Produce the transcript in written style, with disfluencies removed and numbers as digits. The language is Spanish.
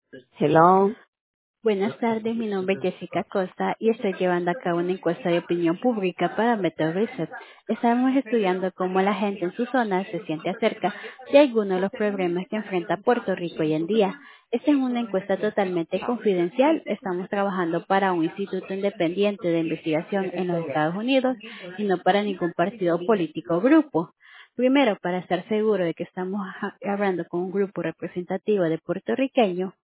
Hello. Buenas tardes, mi nombre es Jessica Costa y estoy llevando a cabo una encuesta de opinión pública para Meta Research. Estamos estudiando cómo la gente en su zona se siente acerca de algunos de los problemas que enfrenta Puerto Rico hoy en día. Esta es una encuesta totalmente confidencial. Estamos trabajando para un instituto independiente de investigación en los Estados Unidos y no para ningún partido político o grupo. Primero, para estar seguro de que estamos hablando con un grupo representativo de puertorriqueños,